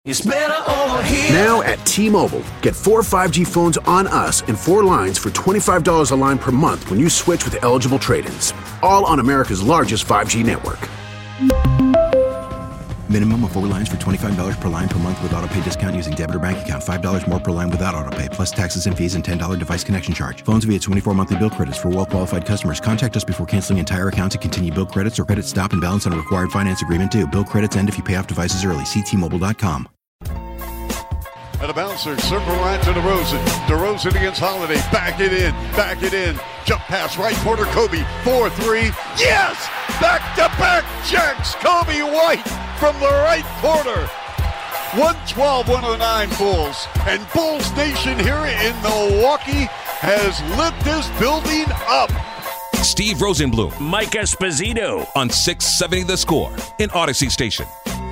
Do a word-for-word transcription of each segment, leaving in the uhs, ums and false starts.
It's better over here. Now at T-Mobile, get four five G phones on us and four lines for twenty-five dollars a line per month when you switch with eligible trade-ins. All on America's largest five G network. Minimum of four lines for twenty-five dollars per line per month with autopay discount using debit or bank account. five dollars more per line without autopay, plus taxes and fees and ten dollars device connection charge. Phones via twenty-four monthly bill credits for well-qualified customers. Contact us before canceling entire account to continue bill credits or credit stop and balance on a required finance agreement due. Bill credits end if you pay off devices early. See T Mobile dot com. And a bouncer, circle right to DeRozan. DeRozan against Holiday. Back it in, back it in. Jump pass, right corner, Kobe. four three. Yes! Back-to-back checks. Kobe White from the right corner. one twelve one oh nine Bulls. And Bulls Nation here in Milwaukee has lit this building up. Steve Rosenbloom. Mike Esposito. On six seventy The Score in Odyssey Station.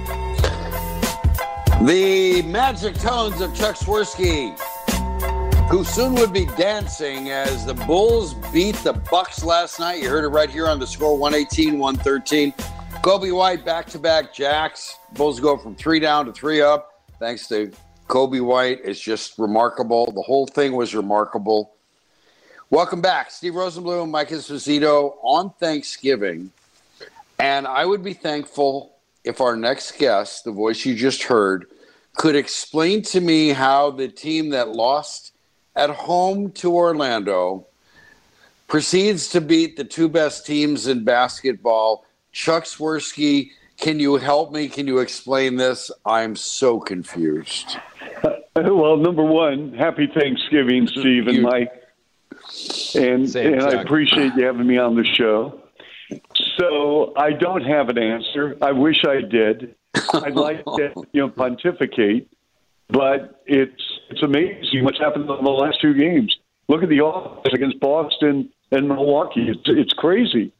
The magic tones of Chuck Swirsky, who soon would be dancing as the Bulls beat the Bucks last night. You heard it right here on The Score, one eighteen one thirteen. Kobe White, back-to-back jacks. Bulls go from three down to three up. Thanks to Kobe White. It's just remarkable. The whole thing was remarkable. Welcome back. Steve Rosenbloom, Mike Esposito on Thanksgiving. And I would be thankful if our next guest, the voice you just heard, could explain to me how the team that lost at home to Orlando proceeds to beat the two best teams in basketball. Chuck Swirsky, can you help me? Can you explain this? I'm so confused. Well, number one, happy Thanksgiving, Steve and Mike. And, Same, and I Chuck. appreciate you having me on the show. So I don't have an answer. I wish I did. I'd like to, you know, pontificate, but it's it's amazing what's happened in the last two games. Look at the offense against Boston and Milwaukee. It's, it's crazy.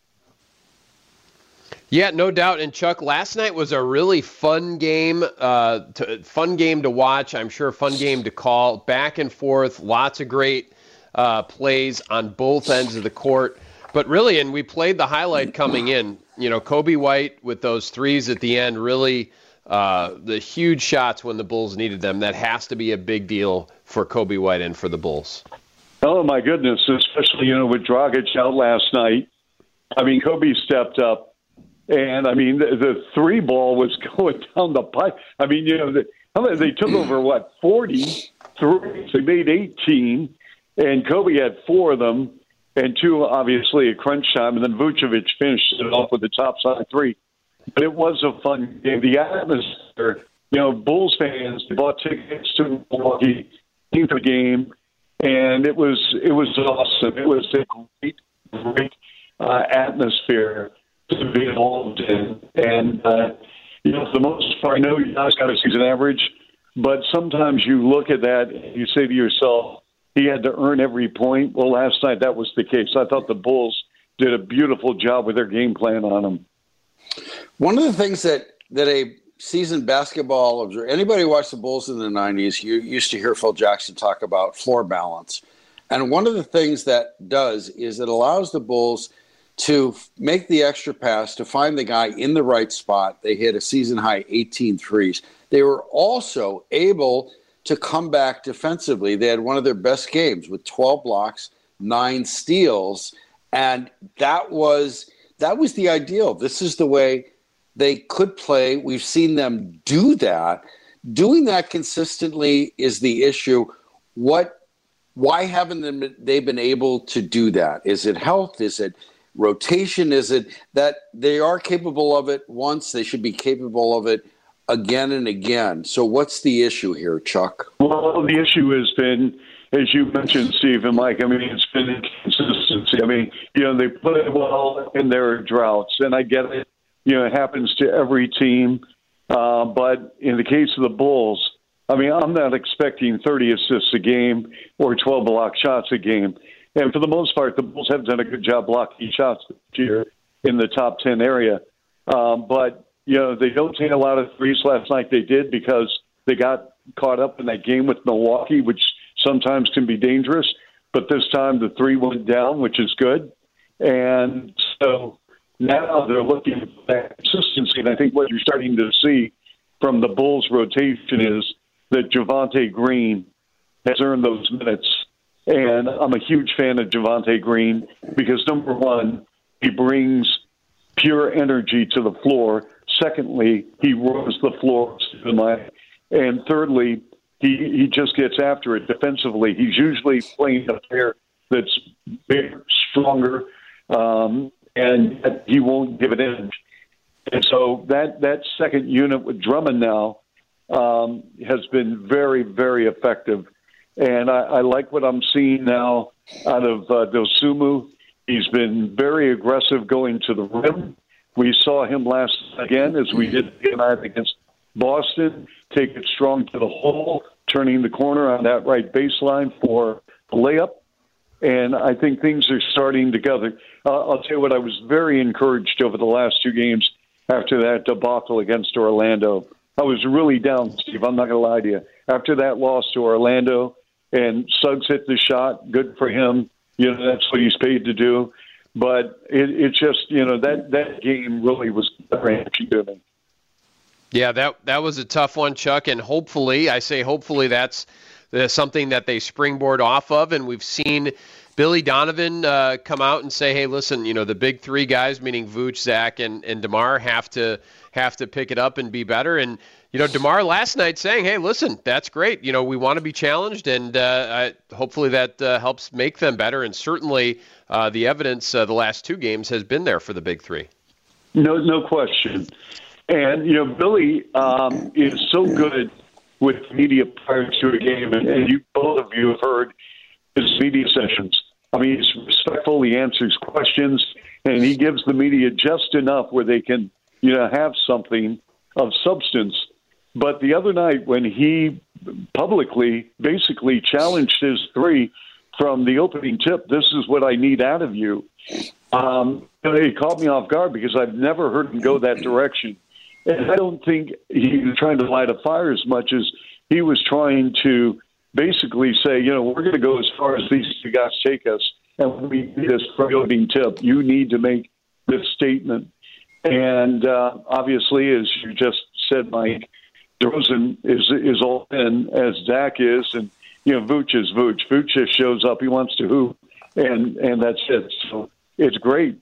Yeah, no doubt. And Chuck, last night was a really fun game, uh, to, fun game to watch. I'm sure a fun game to call. Back and forth, lots of great uh, plays on both ends of the court. But really, and we played the highlight coming in, you know, Kobe White with those threes at the end, really uh, the huge shots when the Bulls needed them. That has to be a big deal for Kobe White and for the Bulls. Oh, my goodness, especially, you know, with Dragic out last night. I mean, Kobe stepped up, and, I mean, the, the three ball was going down the pipe. I mean, you know, the, how many, they took over, what, forty threes. They made eighteen, and Kobe had four of them. And two, obviously, at crunch time, and then Vucevic finished it off with the top side three. But it was a fun game. The atmosphere, you know, Bulls fans bought tickets to Milwaukee, came to the game, and it was it was awesome. It was a great, great uh, atmosphere to be involved in. And, uh, you know, for the most part, I know you guys got a season average, but sometimes you look at that and you say to yourself, he had to earn every point. Well, last night that was the case. I thought the Bulls did a beautiful job with their game plan on them. One of the things that, that a seasoned basketball observer, anybody who watched the Bulls in the nineties, you used to hear Phil Jackson talk about floor balance. And one of the things that does is it allows the Bulls to make the extra pass, to find the guy in the right spot. They hit a season-high eighteen threes. They were also able to come back defensively. They had one of their best games with twelve blocks, nine steals, and that was that was the ideal. This is the way they could play. We've seen them do that. Doing that consistently is the issue. What? Why haven't they been able to do that? Is it health? Is it rotation? Is it that they are capable of it once? They should be capable of it again and again. So what's the issue here, Chuck? Well, the issue has been, as you mentioned, Steve and Mike, I mean, it's been inconsistency. I mean, you know, they play well and there are droughts, and I get it. You know, it happens to every team. Uh, but in the case of the Bulls, I mean, I'm not expecting thirty assists a game or twelve block shots a game. And for the most part, the Bulls have done a good job blocking shots this year in the top ten area. Um, but You know, they don't take a lot of threes. Last night they did because they got caught up in that game with Milwaukee, which sometimes can be dangerous. But this time the three went down, which is good. And so now they're looking for that consistency. And I think what you're starting to see from the Bulls rotation is that Javonte Green has earned those minutes. And I'm a huge fan of Javonte Green because, number one, he brings pure energy to the floor. Secondly, he runs the floor. And thirdly, he, he just gets after it defensively. He's usually playing a player that's bigger, stronger, um, and he won't give it in. And so that, that second unit with Drummond now um, has been very, very effective. And I, I like what I'm seeing now out of uh, Dosunmu. He's been very aggressive going to the rim. We saw him last again, as we did tonight against Boston, take it strong to the hole, turning the corner on that right baseline for a layup. And I think things are starting together. Uh, I'll tell you what, I was very encouraged over the last two games after that debacle against Orlando. I was really down, Steve. I'm not going to lie to you. After that loss to Orlando, and Suggs hit the shot, good for him. You know, that's what he's paid to do. But it, it just, you know, that, that game really was gut-wrenching to me. Yeah, that that was a tough one, Chuck, and hopefully, I say hopefully that's uh, something that they springboard off of, and we've seen Billy Donovan uh, come out and say, hey, listen, you know, the big three guys, meaning Vooch, Zach, and, and DeMar, have to have to pick it up and be better. And, you know, DeMar last night saying, hey, listen, that's great. You know, we want to be challenged, and uh, I, hopefully that uh, helps make them better. And certainly uh, the evidence uh, the last two games has been there for the big three. No, no question. And, you know, Billy um, is so good with media prior to a game, and, and you both of you have heard his media sessions. I mean, he's respectful, he answers questions, and he gives the media just enough where they can, you know, have something of substance. But the other night when he publicly basically challenged his three from the opening tip, this is what I need out of you, um, it caught me off guard because I've never heard him go that direction. And I don't think he was trying to light a fire as much as he was trying to basically say, you know, we're going to go as far as these two guys take us, and we need this opening tip. You need to make this statement. And uh, obviously, as you just said, Mike, DeRozan is is all in, as Zach is, and, you know, Vooch is Vooch. Vooch just shows up. He wants to hoop, and, and that's it. So it's great.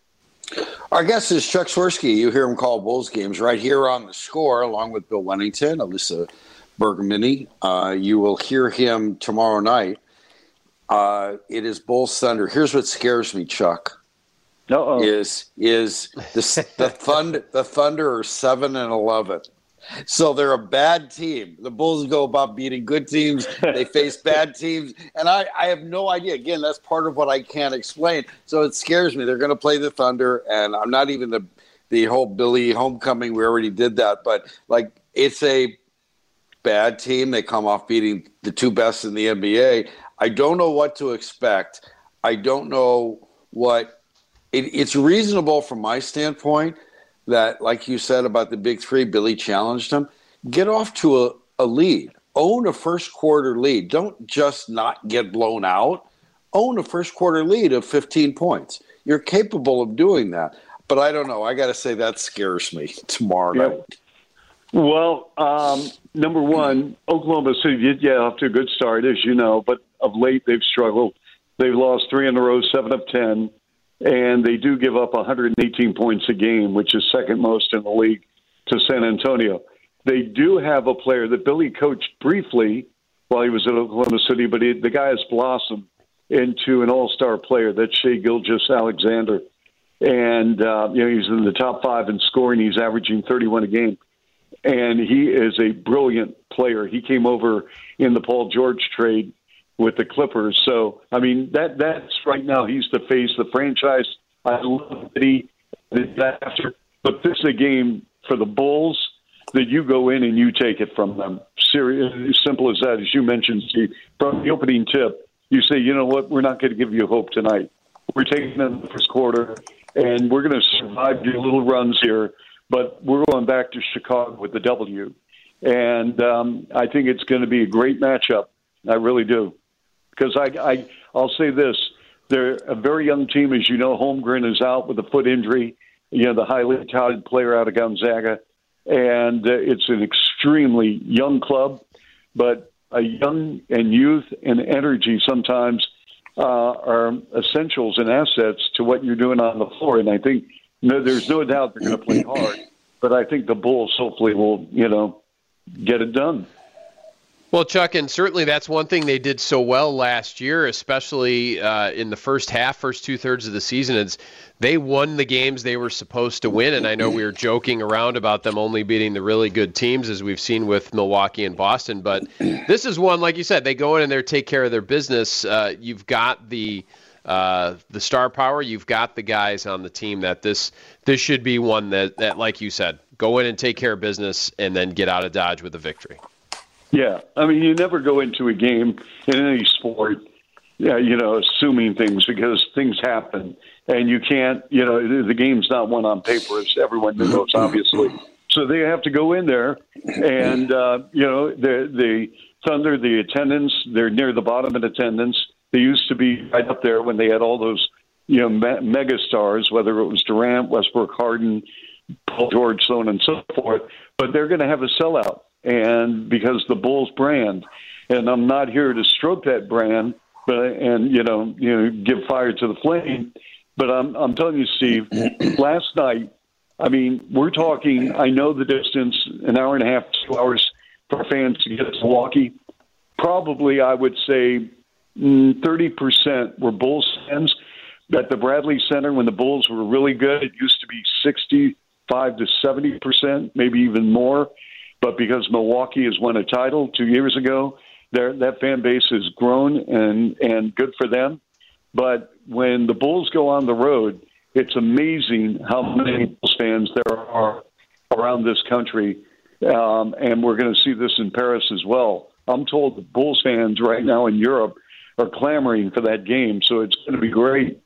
Our guest is Chuck Swirsky. You hear him call Bulls games right here on The Score, along with Bill Wennington, Alyssa Bergamini. Uh, you will hear him tomorrow night. Uh, it is Bulls Thunder. Here's what scares me, Chuck. Uh-oh. Is is the the Thunder the Thunder are seven and eleven. So they're a bad team. The Bulls go about beating good teams. They face bad teams. And I, I have no idea. Again, that's part of what I can't explain. So it scares me. They're going to play the Thunder, and I'm not even the the whole Billy homecoming. We already did that. But, like, it's a bad team. They come off beating the two best in the N B A. I don't know what to expect. I don't know what it, – it's reasonable from my standpoint that, like you said about the big three, Billy challenged him. Get off to a, a lead. Own a first quarter lead. Don't just not get blown out. Own a first quarter lead of fifteen points. You're capable of doing that. But I don't know. I got to say that scares me tomorrow yep. night. Well, um, number one, Oklahoma City did get off to a good start, as you know, but of late they've struggled. They've lost three in a row, seven of ten. And they do give up one hundred eighteen points a game, which is second most in the league to San Antonio. They do have a player that Billy coached briefly while he was at Oklahoma City, but he, the guy has blossomed into an all-star player. That's Shai Gilgeous-Alexander. And, uh, you know, he's in the top five in scoring. He's averaging thirty-one a game. And he is a brilliant player. He came over in the Paul George trade with the Clippers. So, I mean, that that's right now he's the face of the franchise. I love that he did that after. But this is a game for the Bulls that you go in and you take it from them. Serious, as simple as that. As you mentioned, Steve, from the opening tip, you say, you know what, we're not going to give you hope tonight. We're taking them in the first quarter, and we're going to survive your little runs here, but we're going back to Chicago with the W. And um, I think it's going to be a great matchup. I really do. Because I, I, I'll say this, they're a very young team. As you know, Holmgren is out with a foot injury, you know, the highly touted player out of Gonzaga. and uh, it's an extremely young club, but a young and youth and energy sometimes uh, are essentials and assets to what you're doing on the floor. And I think no, there's no doubt they're going to play hard, but I think the Bulls hopefully will, you know, get it done. Well, Chuck, and certainly that's one thing they did so well last year, especially uh, in the first half, first two-thirds of the season, is they won the games they were supposed to win. And I know we were joking around about them only beating the really good teams, as we've seen with Milwaukee and Boston. But this is one, like you said, they go in and they take care of their business. Uh, you've got the uh, the star power. You've got the guys on the team that this this should be one that, that, like you said, go in and take care of business and then get out of Dodge with a victory. Yeah, I mean, you never go into a game in any sport, yeah, you know, assuming things, because things happen, and you can't, you know, the game's not won on paper, as everyone knows, obviously. So they have to go in there, and uh, you know, the the Thunder, the attendance, they're near the bottom in attendance. They used to be right up there when they had all those, you know, me- mega stars, whether it was Durant, Westbrook, Harden, Paul George, so on and so forth. But they're going to have a sellout. And because the Bulls brand, and I'm not here to stroke that brand, but and you know, you know, give fire to the flame. But I'm I'm telling you, Steve, last night, I mean, we're talking. I know the distance, an hour and a half, two hours for fans to get to Milwaukee. Probably, I would say, thirty percent were Bulls fans. At the Bradley Center, when the Bulls were really good, it used to be sixty-five to seventy percent, maybe even more. But because Milwaukee has won a title two years ago, that fan base has grown, and, and good for them. But when the Bulls go on the road, it's amazing how many Bulls fans there are around this country. Um, and we're going to see this in Paris as well. I'm told the Bulls fans right now in Europe are clamoring for that game, so it's going to be great.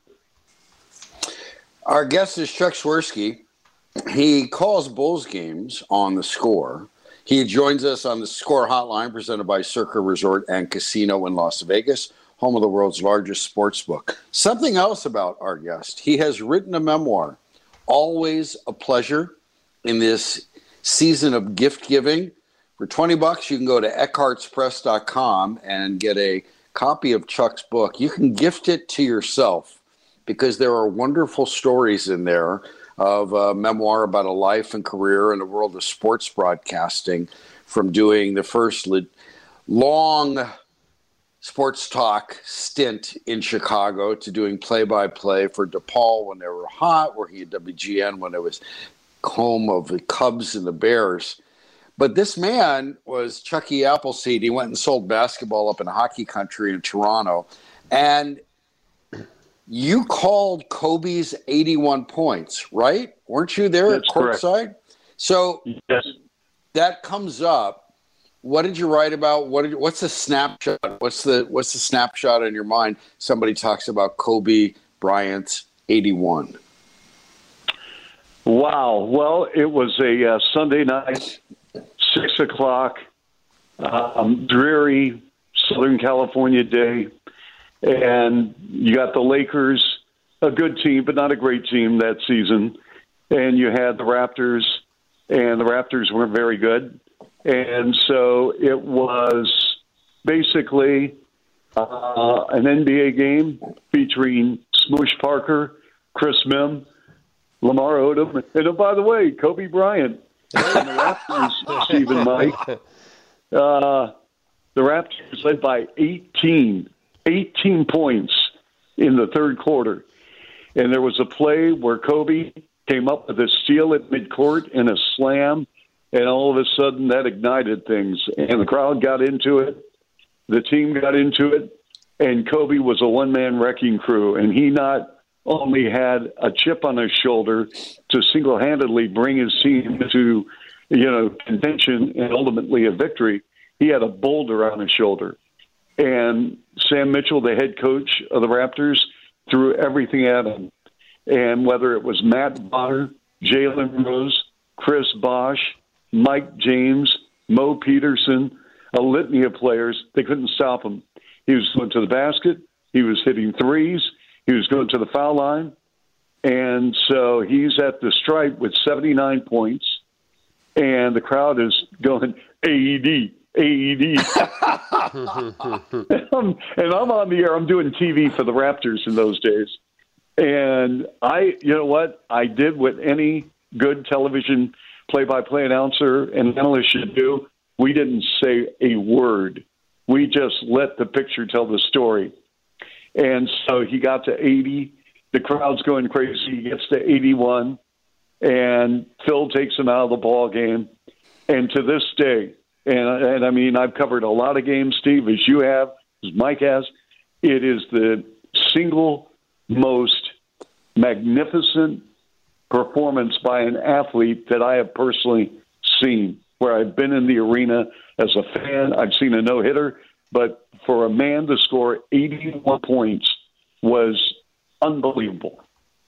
Our guest is Chuck Swirsky. He calls Bulls games on The Score. He joins us on the Score Hotline, presented by Circa Resort and Casino in Las Vegas, home of the world's largest sports book. Something else about our guest. He has written a memoir, Always a Pleasure, in this season of gift giving. For twenty bucks, you can go to eckharts press dot com and get a copy of Chuck's book. You can gift it to yourself because there are wonderful stories in there of a memoir about a life and career in the world of sports broadcasting, from doing the first le- long sports talk stint in Chicago to doing play-by-play for DePaul when they were hot, where he had W G N when it was home of the Cubs and the Bears. But this man was Chucky Appleseed. He went and sold basketball up in hockey country in Toronto. And you called Kobe's eighty-one points, right? Weren't you there That's at courtside? Correct. So yes. That comes up. What did you write about? What did, what's the snapshot? What's the what's the snapshot in your mind? Somebody talks about Kobe Bryant's eighty-one. Wow. Well, it was a uh, Sunday night, six o'clock, um, dreary Southern California day. And you got the Lakers, a good team, but not a great team that season. And you had the Raptors, and the Raptors weren't very good. And so it was basically uh, an N B A game featuring Smoosh Parker, Chris Mim, Lamar Odom, and oh, by the way, Kobe Bryant. And the Raptors, Steve and Mike, uh, the Raptors led by eighteen. eighteen points in the third quarter. And there was a play where Kobe came up with a steal at midcourt and a slam, and all of a sudden that ignited things. And the crowd got into it. The team got into it. And Kobe was a one-man wrecking crew. And he not only had a chip on his shoulder to single-handedly bring his team to, you know, contention and ultimately a victory, he had a boulder on his shoulder. And Sam Mitchell, the head coach of the Raptors, threw everything at him. And whether it was Matt Bonner, Jalen Rose, Chris Bosh, Mike James, Mo Peterson, a litany of players, they couldn't stop him. He was going to the basket. He was hitting threes. He was going to the foul line. And so he's at the stripe with seventy-nine points. and the crowd is going, A E D, A E D. and, I'm, and I'm on the air. I'm doing T V for the Raptors in those days. And I, you know what? I did what any good television play-by-play announcer and analyst should do. We didn't say a word. We just let the picture tell the story. And so he got to eighty. The crowd's going crazy. He gets to eighty-one, and Phil takes him out of the ball game. And to this day, and, and I mean, I've covered a lot of games, Steve, as you have, as Mike has. It is the single most magnificent performance by an athlete that I have personally seen, where I've been in the arena as a fan. I've seen a no-hitter, but for a man to score eighty-one points was unbelievable.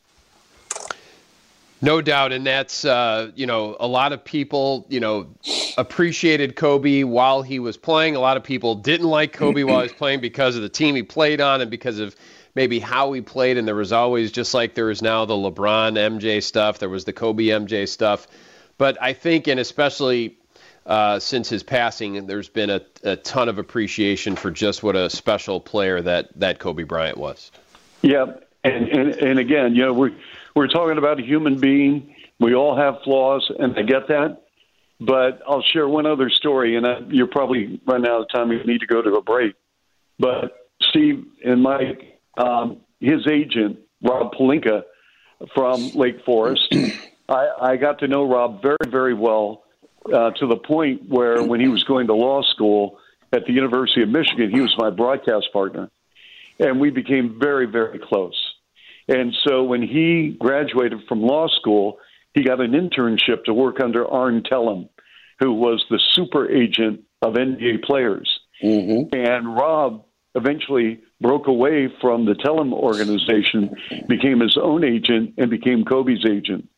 No doubt, and that's, uh, you know, a lot of people, you know, appreciated Kobe while he was playing. A lot of people didn't like Kobe while he was playing because of the team he played on and because of maybe how he played, and there was always, just like there is now the LeBron M J stuff, there was the Kobe M J stuff. But I think, and especially uh, since his passing, there's been a, a ton of appreciation for just what a special player that, that Kobe Bryant was. Yeah, and, and, and again, you know, we're, we're talking about a human being. We all have flaws, and I get that. But I'll share one other story, and I, you're probably running out of time. You need to go to a break. But Steve and Mike, Um, his agent, Rob Pelinka from Lake Forest, I, I got to know Rob very, very well uh, to the point where when he was going to law school at the University of Michigan, he was my broadcast partner. And we became very, very close. And so when he graduated from law school, he got an internship to work under Arn Tellem, who was the super agent of N B A players. Mm-hmm. And Rob eventually broke away from the Tellem organization, became his own agent, and became Kobe's agent.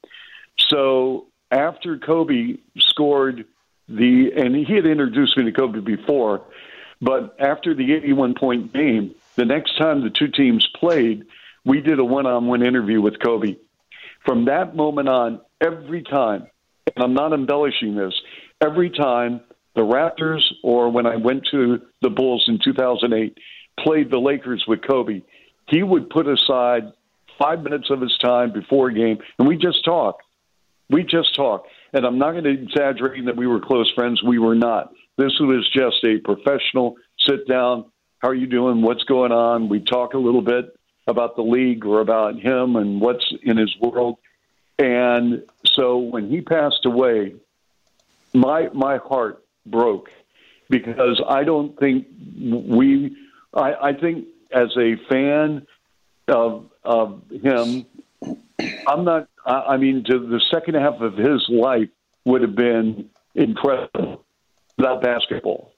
So after Kobe scored the, and he had introduced me to Kobe before, but after the eighty-one point game, the next time the two teams played, we did a one-on-one interview with Kobe. From that moment on, every time, and I'm not embellishing this, every time the Raptors, or when I went to the Bulls in two thousand eight, played the Lakers with Kobe, he would put aside five minutes of his time before a game, and we just talk. We just talk. And I'm not going to exaggerate that we were close friends. We were not. This was just a professional sit down. How are you doing? What's going on? We talk a little bit about the league or about him and what's in his world. And so when he passed away, my my heart broke, because I don't think we I, I think as a fan of of him, I'm not I, I mean to the second half of his life would have been incredible without basketball.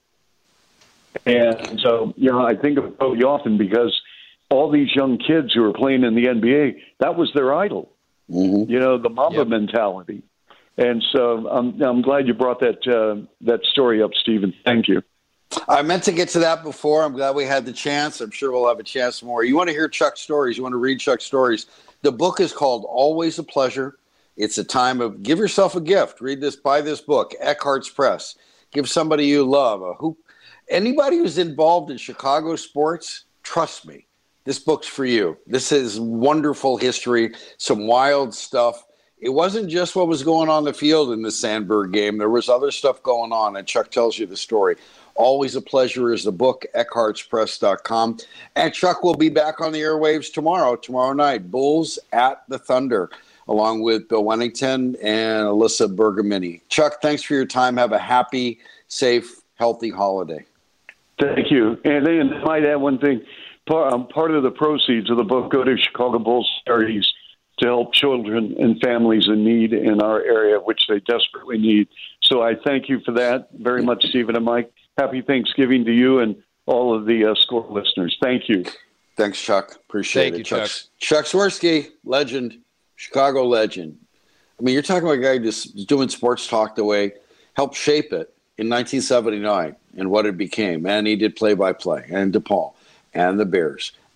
And so, you know, I think of Kobe often because all these young kids who are playing in the N B A, that was their idol. Mm-hmm. You know, the Mamba yep. mentality. And so I'm, I'm glad you brought that uh, that story up, Stephen. Thank you. I meant to get to that before. I'm glad we had the chance. I'm sure we'll have a chance more. You want to hear Chuck's stories. You want to read Chuck's stories. The book is called Always a Pleasure. It's a time of give yourself a gift. Read this, buy this book, Eckhart's Press. Give somebody you love. A hoop. Anybody who's involved in Chicago sports, trust me, this book's for you. This is wonderful history, some wild stuff. It wasn't just what was going on in the field in the Sandberg game. There was other stuff going on, and Chuck tells you the story. Always a Pleasure is the book, Eckharts Press dot com. And Chuck will be back on the airwaves tomorrow, tomorrow night, Bulls at the Thunder, along with Bill Wennington and Alyssa Bergamini. Chuck, thanks for your time. Have a happy, safe, healthy holiday. Thank you. And then I might add one thing. Part, um, part of the proceeds of the book go to Chicago Bulls charities to help children and families in need in our area, which they desperately need. So I thank you for that very much, Stephen and Mike. Happy Thanksgiving to you and all of the uh, Score listeners. Thank you. Thanks, Chuck. Appreciate thank it. You, Chuck. Chuck Swirsky, legend, Chicago legend. I mean, you're talking about a guy just doing sports talk the way, helped shape it in nineteen seventy-nine and what it became. And he did play-by-play and DePaul and the Bears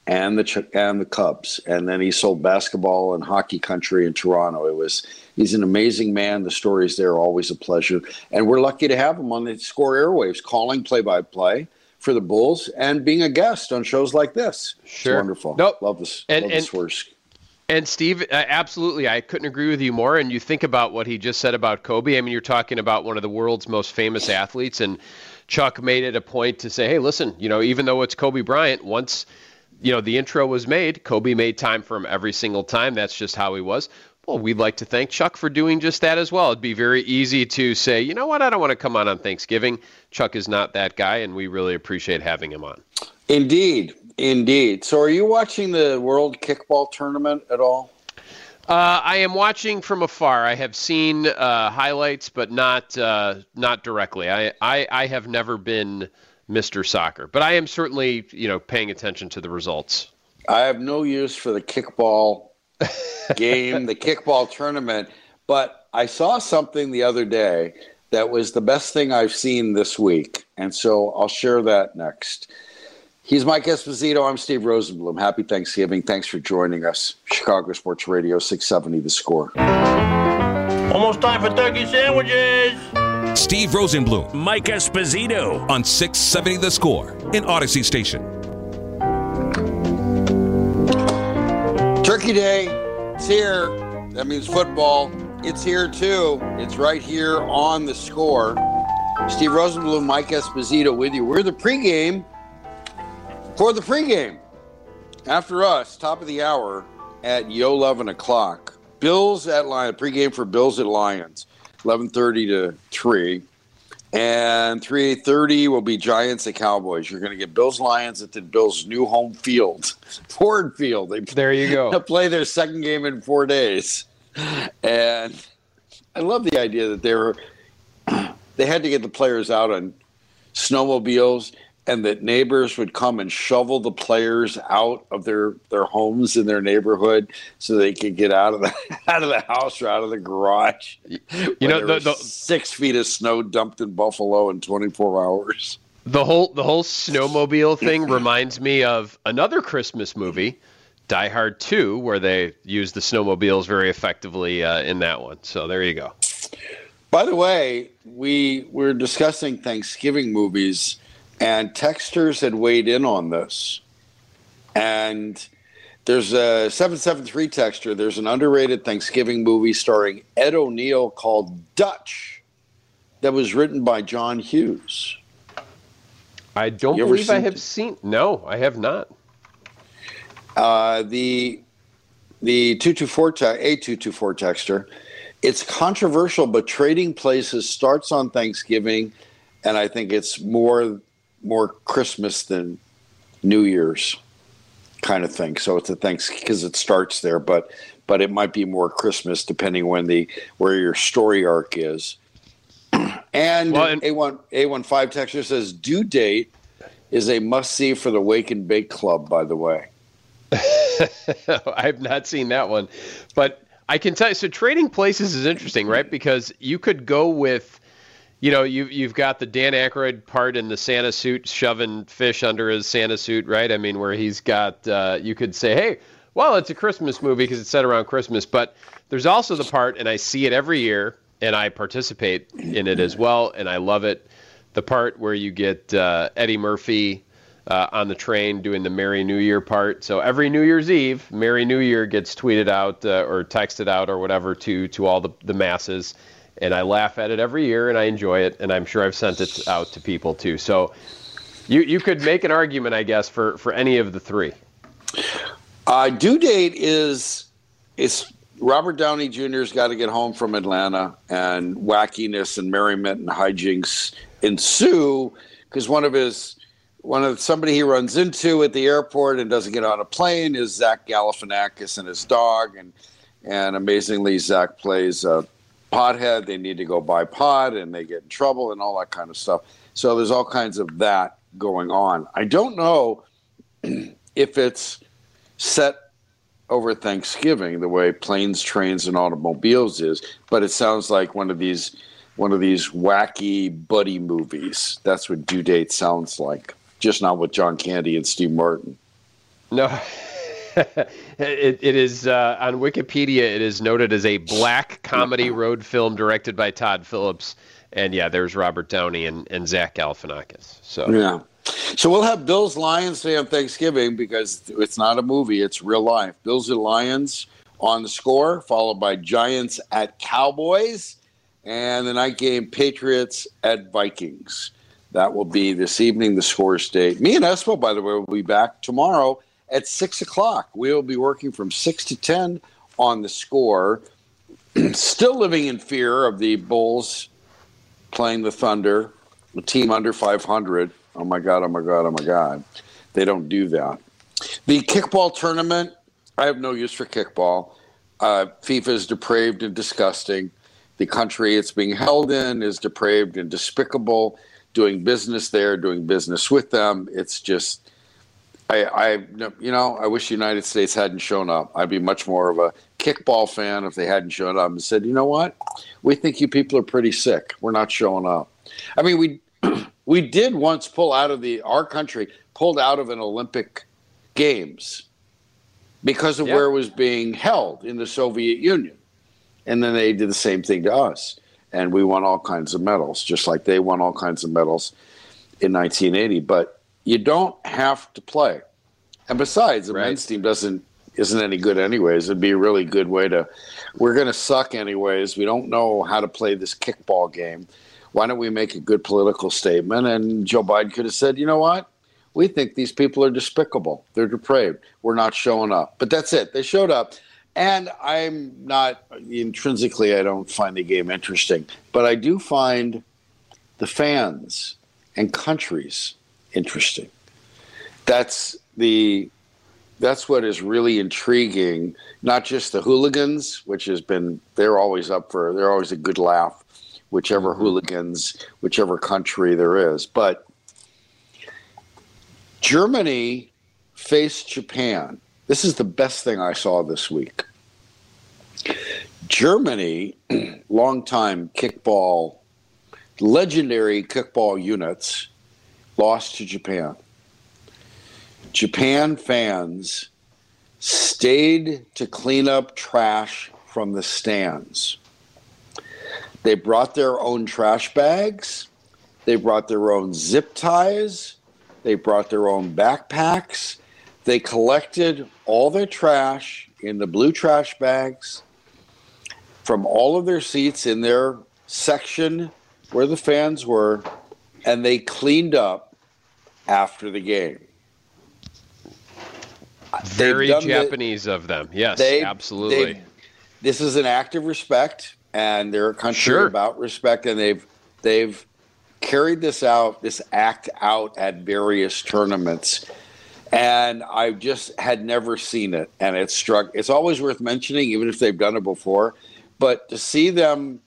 and the Ch- and the Cubs, and then he sold basketball and hockey country in Toronto. It was he's an amazing man. The stories there are always a pleasure, and we're lucky to have him on the Score airwaves, calling play-by-play for the Bulls and being a guest on shows like this. Sure, it's wonderful. Nope. Love this. And, love and, this worst. And Steve, uh, absolutely, I couldn't agree with you more. And you think about what he just said about Kobe. I mean, you're talking about one of the world's most famous athletes, and Chuck made it a point to say, hey, listen, you know, even though it's Kobe Bryant, once, you know, the intro was made, Kobe made time for him every single time. That's just how he was. Well, we'd like to thank Chuck for doing just that as well. It'd be very easy to say, you know what, I don't want to come on on Thanksgiving. Chuck is not that guy, and we really appreciate having him on. Indeed. Indeed. So are you watching the World Kickball Tournament at all? Uh, I am watching from afar. I have seen uh, highlights, but not uh, not directly. I, I, I have never been Mister Soccer, but I am certainly, you know, paying attention to the results. I have no use for the kickball game, the kickball tournament, but I saw something the other day that was the best thing I've seen this week, and so I'll share that next. He's Mike Esposito. I'm Steve Rosenbloom. Happy Thanksgiving. Thanks for joining us. Chicago Sports Radio, six seventy The Score. Almost time for turkey sandwiches. Steve Rosenbloom. Mike Esposito. On six seventy The Score in Odyssey Station. Turkey Day. It's here. That means football. It's here, too. It's right here on The Score. Steve Rosenbloom, Mike Esposito with you. We're the pregame. For the pregame, after us, top of the hour at eleven o'clock. Bills at Lions, pregame for Bills at Lions, eleven thirty to three. And three thirty will be Giants at Cowboys. You're going to get Bills Lions at the Bills' new home field, Ford Field. They there you go. Play their second game in four days. And I love the idea that they were they had to get the players out on snowmobiles, and that neighbors would come and shovel the players out of their, their homes in their neighborhood so they could get out of the out of the house or out of the garage. You know, the, the six feet of snow dumped in Buffalo in twenty-four hours. The whole the whole snowmobile thing reminds me of another Christmas movie, Die Hard two, where they use the snowmobiles very effectively uh, in that one. So there you go. By the way, we we're discussing Thanksgiving movies. And texters had weighed in on this. And there's a seven seven three texter. There's an underrated Thanksgiving movie starring Ed O'Neill called Dutch that was written by John Hughes. I don't you believe I have it? seen. No, I have not. Uh, the the two two four te- A two two four texter. It's controversial, but Trading Places starts on Thanksgiving, and I think it's more... more Christmas than New Year's kind of thing. So it's a thanks because it starts there, but but it might be more Christmas depending when the where your story arc is. And, well, and A one A one five texture says Due Date is a must see for the Wake and Bake Club, by the way. I have not seen that one, but I can tell you. So Trading Places is interesting, right? Because you could go with, you know, you, you've got the Dan Aykroyd part in the Santa suit shoving fish under his Santa suit, right? I mean, where he's got, uh, you could say, hey, well, it's a Christmas movie because it's set around Christmas. But there's also the part, and I see it every year, and I participate in it as well, and I love it, the part where you get uh, Eddie Murphy uh, on the train doing the Merry New Year part. So every New Year's Eve, Merry New Year gets tweeted out uh, or texted out or whatever to, to all the, the masses. And I laugh at it every year, and I enjoy it, and I'm sure I've sent it out to people too. So you you could make an argument, I guess, for, for any of the three. Uh, Due Date is it's Robert Downey Junior's got to get home from Atlanta, and wackiness and merriment and hijinks ensue because one of his one of somebody he runs into at the airport and doesn't get on a plane is Zach Galifianakis and his dog, and and amazingly Zach plays a pothead. They need to go buy pot, and they get in trouble and all that kind of stuff. So there's all kinds of that going on. I don't know if it's set over Thanksgiving the way Planes, Trains, and Automobiles is, but it sounds like one of these one of these wacky buddy movies. That's what Due Date sounds like, just not with John Candy and Steve Martin. No. it, it is uh, on Wikipedia. It is noted as a black comedy road film directed by Todd Phillips, and yeah, there's Robert Downey and, and Zach Galifianakis. So yeah, so we'll have Bills Lions Day on Thanksgiving because it's not a movie; it's real life. Bills and Lions on the score, followed by Giants at Cowboys, and the night game Patriots at Vikings. That will be this evening. The score state. Me and Espo, by the way, will be back tomorrow at six o'clock. We will be working from six to ten on the score. Still living in fear of the Bulls playing the Thunder, a team under five hundred. Oh, my God, oh, my God, oh, my God. They don't do that. The kickball tournament, I have no use for kickball. Uh, FIFA is depraved and disgusting. The country it's being held in is depraved and despicable. Doing business there, doing business with them, it's just... I, I, you know, I wish the United States hadn't shown up. I'd be much more of a kickball fan if they hadn't shown up and said, you know what? We think you people are pretty sick. We're not showing up. I mean, we we did once pull out of the, our country pulled out of an Olympic Games because of yep. where it was being held in the Soviet Union. And then they did the same thing to us. And we won all kinds of medals, just like they won all kinds of medals in nineteen eighty. But you don't have to play. And besides, the right. men's team doesn't isn't any good anyways. It'd be a really good way to – we're going to suck anyways. We don't know how to play this kickball game. Why don't we make a good political statement? And Joe Biden could have said, you know what? We think these people are despicable. They're depraved. We're not showing up. But that's it. They showed up. And I'm not – intrinsically, I don't find the game interesting. But I do find the fans and countries – interesting. That's the that's what is really intriguing. Not just the hooligans, which has been they're always up for they're always a good laugh, whichever mm-hmm. hooligans, whichever country there is. But Germany faced Japan. This is the best thing I saw this week. Germany, longtime kickball, legendary kickball units, lost to Japan. Japan fans stayed to clean up trash from the stands. They brought their own trash bags. They brought their own zip ties. They brought their own backpacks. They collected all their trash in the blue trash bags from all of their seats in their section where the fans were, and they cleaned up after the game. Very Japanese the, of them. Yes, they, absolutely. They, this is an act of respect, and they're a country sure. about respect, and they've they've carried this out, this act out at various tournaments. And I just had never seen it, and it struck. It's always worth mentioning, even if they've done it before. But to see them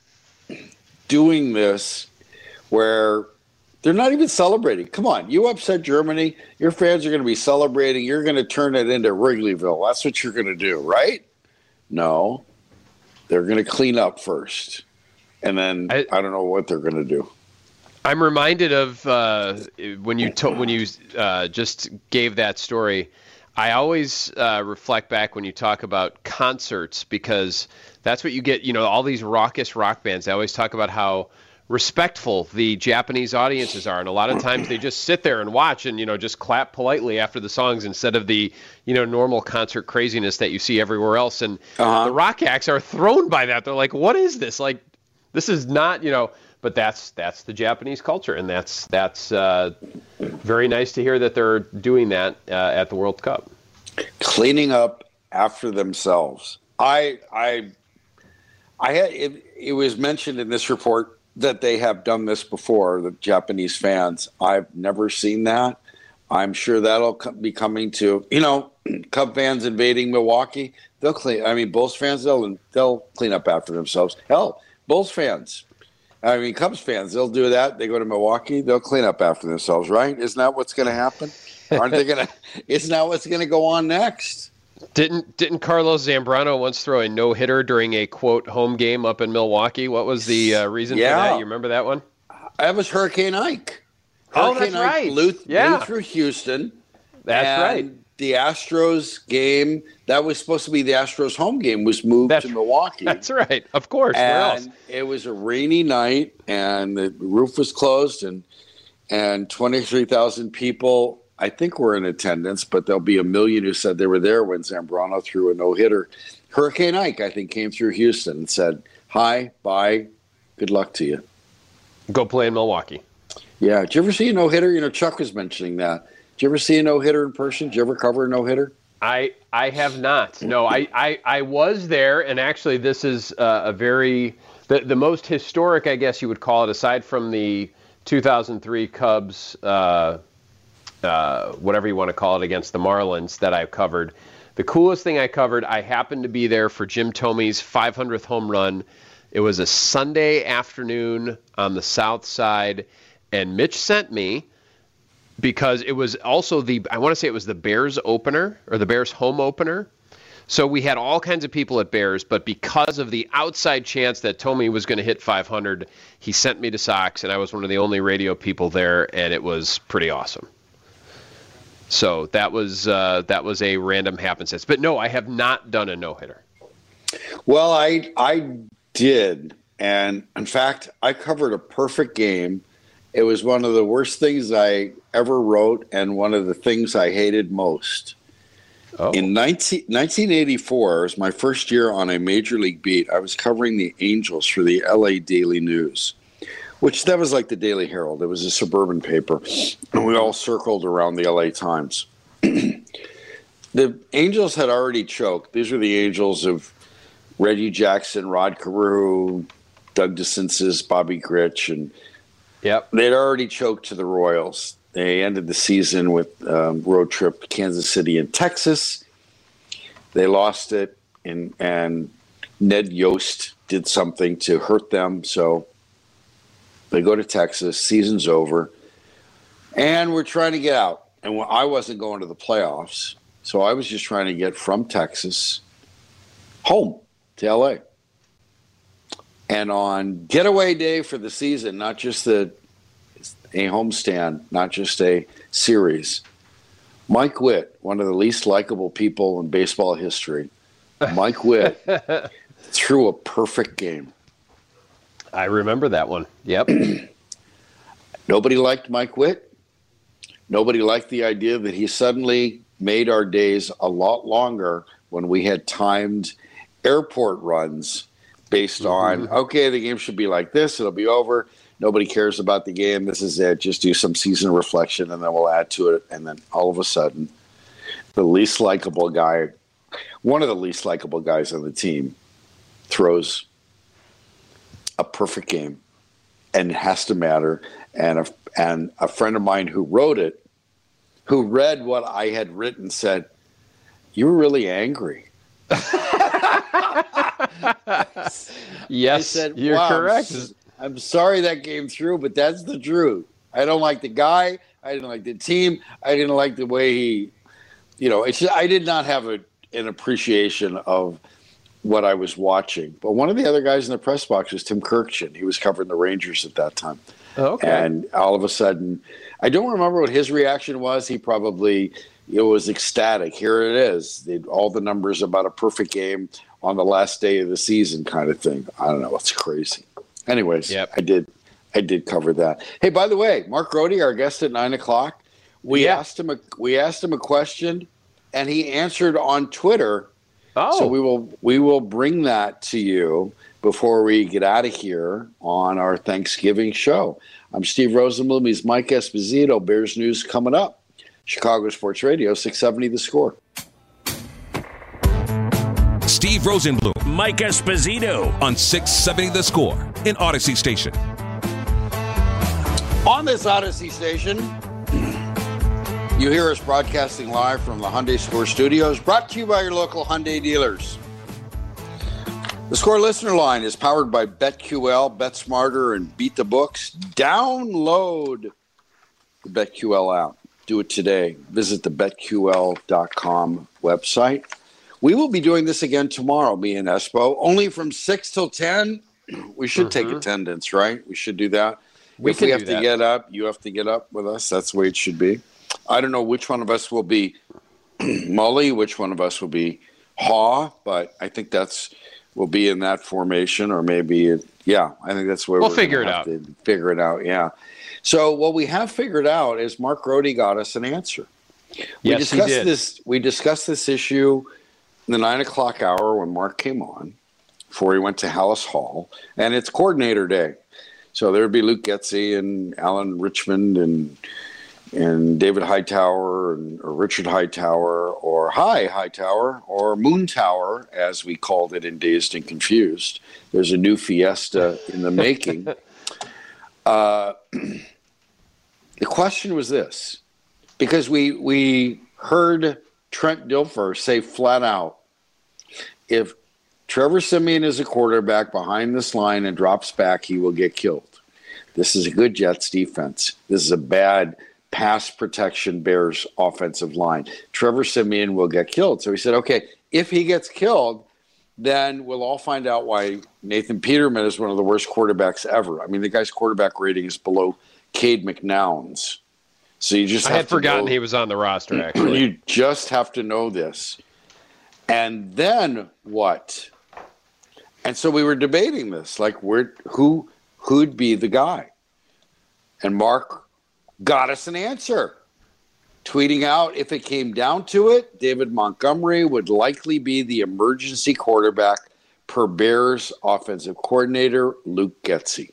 doing this where they're not even celebrating. Come on, you upset Germany, your fans are going to be celebrating. You're going to turn it into Wrigleyville. That's what you're going to do, right? No. They're going to clean up first. And then I, I don't know what they're going to do. I'm reminded of uh, when you to, when you uh, just gave that story. I always uh, reflect back when you talk about concerts, because that's what you get. You know, all these raucous rock bands. They always talk about how respectful the Japanese audiences are, and a lot of times they just sit there and watch and, you know, just clap politely after the songs instead of the, you know, normal concert craziness that you see everywhere else. And uh-huh. the rock acts are thrown by that. They're like, what is this? Like, this is not, you know, but that's that's the Japanese culture, and that's that's uh, very nice to hear that they're doing that uh, at the World Cup. Cleaning up after themselves. I I I had it, it was mentioned in this report that they have done this before, the Japanese fans. I've never seen that. I'm sure that'll be coming to, you know, Cub fans invading Milwaukee. They'll clean. I mean, Bulls fans, they'll they'll clean up after themselves. Hell, Bulls fans. I mean, Cubs fans, they'll do that. They go to Milwaukee, they'll clean up after themselves, right? Isn't that what's going to happen? Aren't they going to? Isn't that what's going to go on next? Didn't didn't Carlos Zambrano once throw a no hitter during a quote home game up in Milwaukee? What was the uh, reason yeah. for that? You remember that one? That was Hurricane Ike. Oh, Hurricane that's Ike right. blew, yeah. blew through Houston. That's and right. the Astros game that was supposed to be the Astros home game was moved that's, to Milwaukee. That's right. Of course. And where else? It was a rainy night, and the roof was closed, and and twenty-three thousand people, I think, were in attendance, but there'll be a million who said they were there when Zambrano threw a no-hitter. Hurricane Ike, I think, came through Houston and said, hi, bye, good luck to you. Go play in Milwaukee. Yeah. Did you ever see a no-hitter? You know, Chuck was mentioning that. Did you ever see a no-hitter in person? Did you ever cover a no-hitter? I I have not. No, I, I, I was there, and actually this is uh, a very the, – the most historic, I guess you would call it, aside from the two thousand three Cubs, uh, uh, whatever you want to call it, against the Marlins that I've covered. The coolest thing I covered, I happened to be there for Jim Thome's five hundredth home run. It was a Sunday afternoon on the south side, and Mitch sent me – because it was also the, I want to say it was the Bears opener or the Bears home opener. So we had all kinds of people at Bears, but because of the outside chance that Tommy was going to hit five hundred, he sent me to Sox, and I was one of the only radio people there, and it was pretty awesome. So that was uh, that was a random happenstance. But no, I have not done a no-hitter. Well, I I did, and in fact, I covered a perfect game. It was one of the worst things I ever wrote and one of the things I hated most. Oh. In nineteen, nineteen eighty-four, it was my first year on a major league beat. I was covering the Angels for the L A Daily News, which that was like the Daily Herald. It was a suburban paper, and we all circled around the L A Times. The Angels had already choked. These were the Angels of Reggie Jackson, Rod Carew, Doug DeCinces, Bobby Grich, and Yep. They'd already choked to the Royals. They ended the season with um, road trip to Kansas City and Texas. They lost it, and, and Ned Yost did something to hurt them. So they go to Texas. Season's over. And we're trying to get out. And I wasn't going to the playoffs, so I was just trying to get from Texas home to L A. And on getaway day for the season, not just the, a homestand, not just a series, Mike Witt, one of the least likable people in baseball history, Mike Witt threw a perfect game. I remember that one. Yep. Nobody liked Mike Witt. Nobody liked the idea that he suddenly made our days a lot longer when we had timed airport runs based on, okay, the game should be like this, it'll be over, nobody cares about the game, this is it, just do some season reflection and then we'll add to it. And then all of a sudden, the least likable guy, one of the least likable guys on the team, throws a perfect game, and it has to matter. And a, and a friend of mine who wrote it, who read what I had written, said, "You were really angry." Yes, I said, you're wow, correct. I'm, I'm sorry that came through, but that's the truth. I don't like the guy. I didn't like the team. I didn't like the way he, you know, it's just, I did not have a, an appreciation of what I was watching. But one of the other guys in the press box was Tim Kirkchin. He was covering the Rangers at that time. Oh, okay. And all of a sudden, I don't remember what his reaction was. He probably, it was ecstatic. Here it is. They, all the numbers about a perfect game on the last day of the season kind of thing. I don't know. It's crazy. Anyways, yep. I did I did cover that. Hey, by the way, Mark Grody, our guest at nine o'clock, we yeah. asked him a, we asked him a question, and he answered on Twitter. Oh. So we will we will bring that to you before we get out of here on our Thanksgiving show. I'm Steve Rosenblum. He's Mike Esposito. Bears News coming up. Chicago Sports Radio, six seventy The Score. Steve Rosenblum. Mike Esposito. On six seventy The Score in Odyssey Station. On this Odyssey Station, you hear us broadcasting live from the Hyundai Score Studios, brought to you by your local Hyundai dealers. The Score listener line is powered by BetQL, Bet Smarter, and Beat the Books. Download the BetQL app. Do it today. Visit the bet Q L dot com website. We will be doing this again tomorrow, me and Espo, only from six till ten. We should mm-hmm. take attendance, right? We should do that. We if can we have do to that. get up, you have to get up with us. That's the way it should be. I don't know which one of us will be Mully, which one of us will be Haw, but I think that's will be in that formation, or maybe it, yeah, I think that's where we'll we're figure it out. Figure it out, yeah. So what we have figured out is Mark Grody got us an answer. We Yes, discussed he did. this. We discussed this issue in the nine o'clock hour when Mark came on before he went to Hallis Hall, and it's coordinator day. So there would be Luke Getsy and Alan Richmond and and David Hightower and, or Richard Hightower or Hi Hightower or Moon Tower, as we called it in Dazed and Confused. There's a new fiesta in the making. Uh, the question was this, because we we heard Trent Dilfer say flat out, if Trevor Siemian is a quarterback behind this line and drops back, he will get killed. This is a good Jets defense. This is a bad pass protection Bears offensive line. Trevor Siemian will get killed. So he said, okay, if he gets killed, then we'll all find out why Nathan Peterman is one of the worst quarterbacks ever. I mean, the guy's quarterback rating is below Cade McNown's. So you just I have had to forgotten know, he was on the roster, actually. You just have to know this. And then what? And so we were debating this, like where, who who'd be the guy? And Mark got us an answer, tweeting out, if it came down to it, David Montgomery would likely be the emergency quarterback per Bears offensive coordinator Luke Getsy.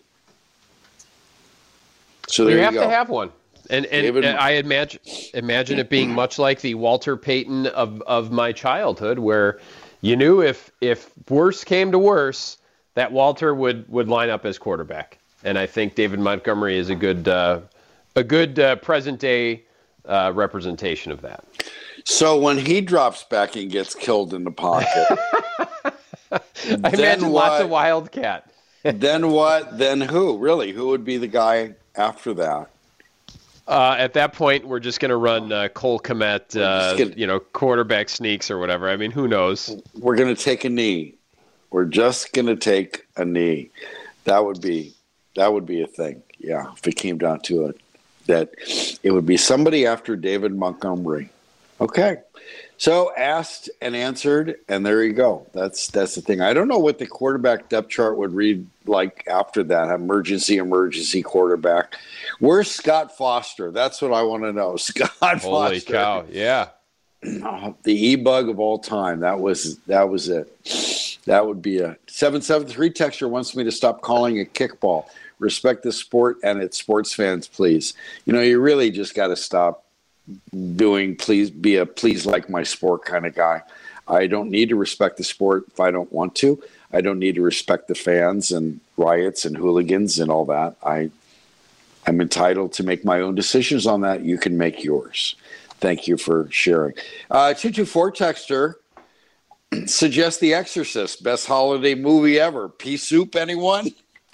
So there you you have go. to have one. And and David- I imagine imagine it being much like the Walter Payton of, of my childhood, where you knew if if worse came to worse, that Walter would, would line up as quarterback. And I think David Montgomery is a good uh, a good uh, present day uh, representation of that. So when he drops back and gets killed in the pocket, I then imagine what? lots of Wildcat. Then what? Then who? Really? Who would be the guy after that? Uh, at that point, we're just going to run uh, Cole Kmet, uh, gonna- you know, quarterback sneaks or whatever. I mean, who knows? We're going to take a knee. We're just going to take a knee. That would be that would be a thing. Yeah, if it came down to it, that it would be somebody after David Montgomery. Okay. So asked and answered, and there you go. That's that's the thing. I don't know what the quarterback depth chart would read like after that. Emergency, emergency quarterback. Where's Scott Foster? That's what I want to know. Scott Holy Foster. cow! Yeah. Oh, the e-bug of all time. That was that was it. That would be a seven seven three texter wants me to stop calling it kickball. Respect the sport and its sports fans, please. You know, you really just got to stop doing please be a please like my sport kind of guy. I don't need to respect the sport if I don't want to. I don't need to respect the fans and riots and hooligans and all that. I I'm entitled to make my own decisions on that. You can make yours. Thank you for sharing. Uh, two two four texter suggests The Exorcist, best holiday movie ever. Pea soup, anyone?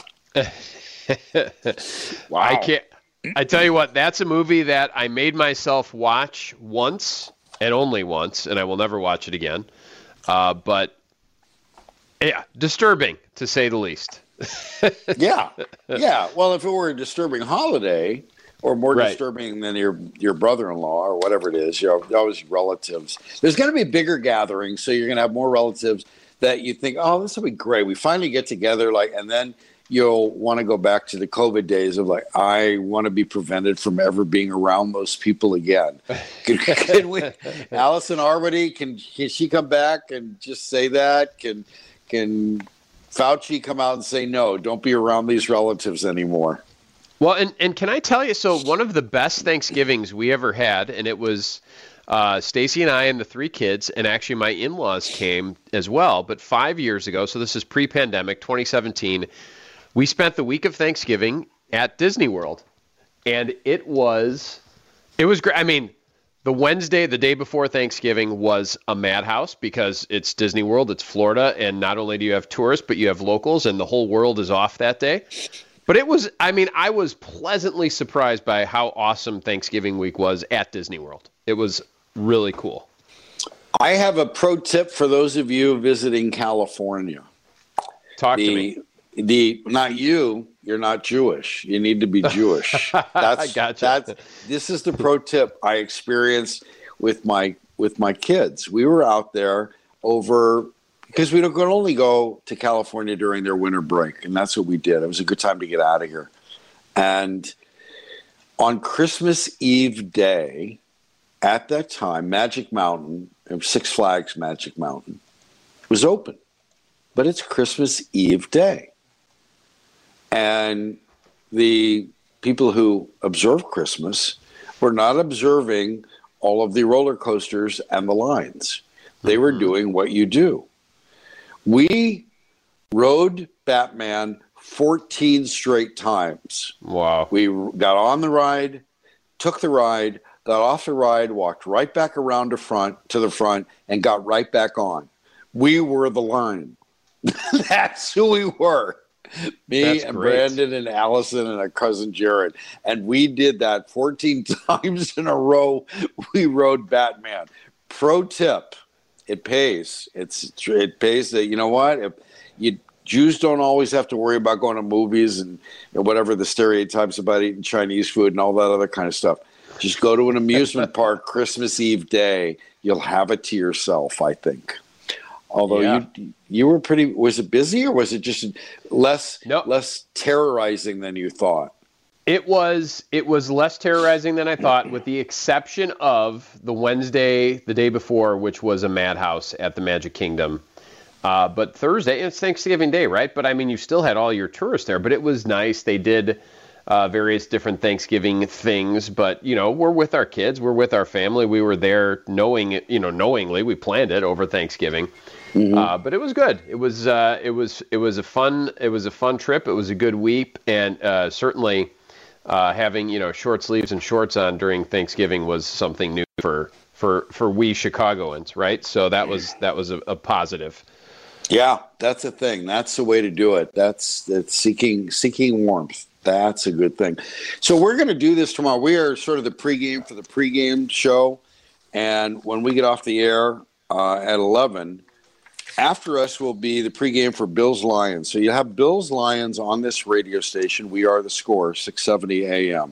Wow. I can't. I tell you what, that's a movie that I made myself watch once and only once, and I will never watch it again. Uh, but yeah, disturbing to say the least. yeah, yeah. Well, if it were a disturbing holiday, or more Right. disturbing than your your brother-in-law or whatever it is, you know, always relatives. There's going to be bigger gatherings, so you're going to have more relatives that you think, oh, this will be great. We finally get together, like, and then you'll want to go back to the COVID days of like, I want to be prevented from ever being around those people again. Can, can we, Allison Arwady, can, can she come back and just say that? Can can Fauci come out and say, no, don't be around these relatives anymore? Well, and, and can I tell you, so one of the best Thanksgivings we ever had, and it was uh, Stacy and I and the three kids, and actually my in-laws came as well, but five years ago, so this is pre-pandemic, twenty seventeen, we spent the week of Thanksgiving at Disney World, and it was, it was great. I mean, the Wednesday, the day before Thanksgiving, was a madhouse because it's Disney World, it's Florida, and not only do you have tourists, but you have locals, and the whole world is off that day. But it was, I mean, I was pleasantly surprised by how awesome Thanksgiving week was at Disney World. It was really cool. I have a pro tip for those of you visiting California. Talk the, to me. The not you, you're not Jewish. You need to be Jewish. That's I gotcha. That's this is the pro tip I experienced with my with my kids. We were out there over because we could only go to California during their winter break, and that's what we did. It was a good time to get out of here. And on Christmas Eve day, at that time, Magic Mountain, Six Flags Magic Mountain, was open. But it's Christmas Eve day. And the people who observe Christmas were not observing all of the roller coasters and the lines. They were doing what you do. We rode Batman fourteen straight times. Wow. We got on the ride, took the ride, got off the ride, walked right back around to front to the front, and got right back on. We were the line. That's who we were. Me That's and great. Brandon and Allison and our cousin Jared. And we did that fourteen times in a row. We rode Batman. Pro tip, it pays. It's It pays that, you know what? If you Jews don't always have to worry about going to movies and, and whatever the stereotypes about eating Chinese food and all that other kind of stuff. Just go to an amusement park Christmas Eve day. You'll have it to yourself, I think. Although Yeah. you you were pretty, was it busy or was it just less Nope. less terrorizing than you thought? It was it was less terrorizing than I thought, with the exception of the Wednesday, the day before, which was a madhouse at the Magic Kingdom. Uh, but Thursday, it's Thanksgiving Day, right? But I mean, you still had all your tourists there, but it was nice. They did uh, various different Thanksgiving things, but you know, we're with our kids, we're with our family. We were there knowing it, you know, knowingly we planned it over Thanksgiving. Mm-hmm. Uh, but it was good. It was uh, it was it was a fun it was a fun trip. It was a good week, and uh, certainly uh, having you know short sleeves and shorts on during Thanksgiving was something new for for for we Chicagoans, right? So that was that was a, a positive. Yeah, that's a thing. That's the way to do it. That's that's seeking seeking warmth. That's a good thing. So we're going to do this tomorrow. We are sort of the pregame for the pregame show, and when we get off the air uh, at eleven. After us will be the pregame for Bills Lions. So you have Bills Lions on this radio station. We are the Score, six seventy A M.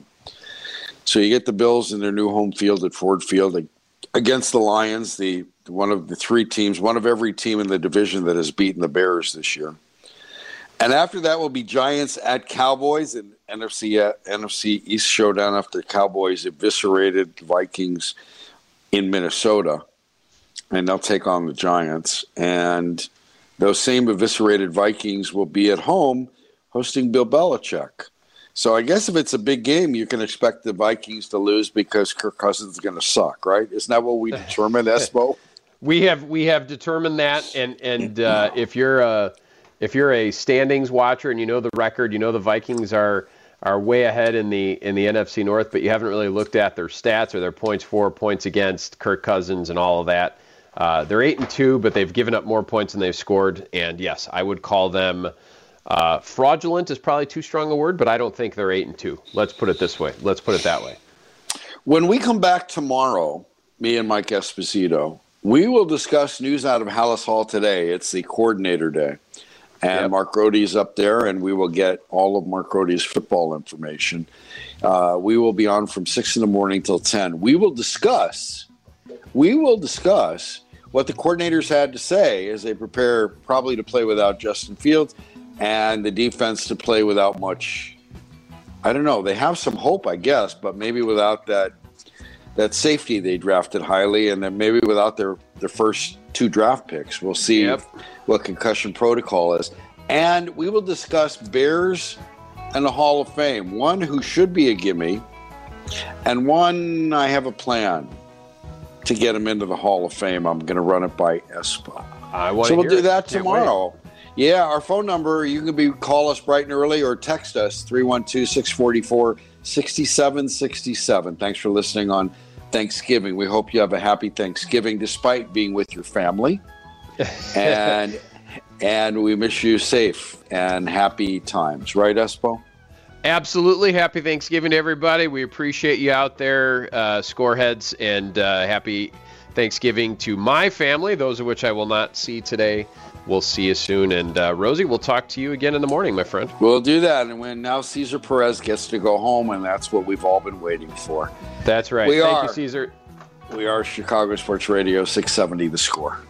So you get the Bills in their new home field at Ford Field against the Lions, the one of the three teams, one of every team in the division that has beaten the Bears this year. And after that will be Giants at Cowboys and N F C uh, N F C East showdown after the Cowboys eviscerated the Vikings in Minnesota. And they'll take on the Giants. And those same eviscerated Vikings will be at home hosting Bill Belichick. So I guess if it's a big game, you can expect the Vikings to lose because Kirk Cousins is going to suck, right? Isn't that what we determined, Espo? We have we have determined that, and and uh, if you're a if you're a standings watcher and you know the record, you know the Vikings are are way ahead in the in the N F C North, but you haven't really looked at their stats or their points for, points against, Kirk Cousins, and all of that. Uh, they're eight and two, but they've given up more points than they've scored. And yes, I would call them uh, fraudulent is probably too strong a word, but I don't think they're eight and two. Let's put it this way. Let's put it that way. When we come back tomorrow, me and Mike Esposito, we will discuss news out of Hallis Hall today. It's the coordinator day. And yep. Mark Rohde's up there, and we will get all of Mark Rohde's football information. Uh, we will be on from six in the morning till ten. We will discuss, we will discuss what the coordinators had to say as they prepare probably to play without Justin Fields and the defense to play without much. I don't know. They have some hope, I guess, but maybe without that that safety they drafted highly, and then maybe without their, their first two draft picks. We'll see yep. what concussion protocol is. And we will discuss Bears and the Hall of Fame. One who should be a gimme, and one I have a plan to get him into the Hall of Fame. I'm going to run it by Espo. I want so we'll hear do it. that Can't tomorrow. wait. Yeah, our phone number, you can be call us bright and early or text us, three one two, six four four, six seven six seven. Thanks for listening on Thanksgiving. We hope you have a happy Thanksgiving despite being with your family. and and we wish you safe and happy times. Right, Espo? Absolutely. Happy Thanksgiving to everybody. We appreciate you out there, uh, scoreheads, and uh, happy Thanksgiving to my family, those of which I will not see today. We'll see you soon. And uh, Rosie, we'll talk to you again in the morning, my friend. We'll do that. And when now Cesar Perez gets to go home, and that's what we've all been waiting for. That's right. We Thank are. you, Cesar. We are Chicago Sports Radio, six seventy The Score.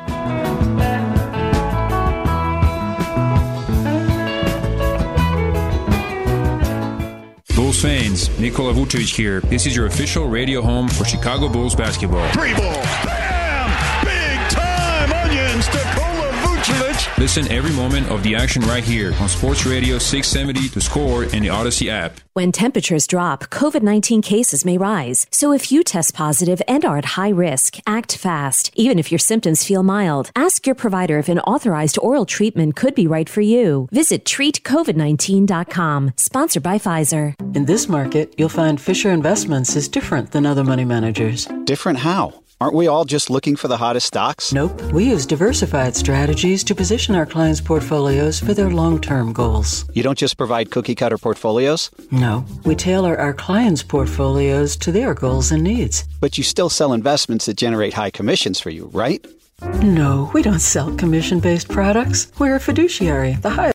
Bulls fans, Nikola Vucevic here. This is your official radio home for Chicago Bulls basketball. Three ball. Bam! Big time onions. Nikola Vucevic. Listen every moment of the action right here on Sports Radio six seventy The Score and the Odyssey app. When temperatures drop, COVID nineteen cases may rise. So if you test positive and are at high risk, act fast. Even if your symptoms feel mild, ask your provider if an authorized oral treatment could be right for you. Visit treat covid nineteen dot com. Sponsored by Pfizer. In this market, you'll find Fisher Investments is different than other money managers. Different how? Aren't we all just looking for the hottest stocks? Nope. We use diversified strategies to position our clients' portfolios for their long-term goals. You don't just provide cookie-cutter portfolios? No. We tailor our clients' portfolios to their goals and needs. But you still sell investments that generate high commissions for you, right? No, we don't sell commission-based products. We're a fiduciary, the highest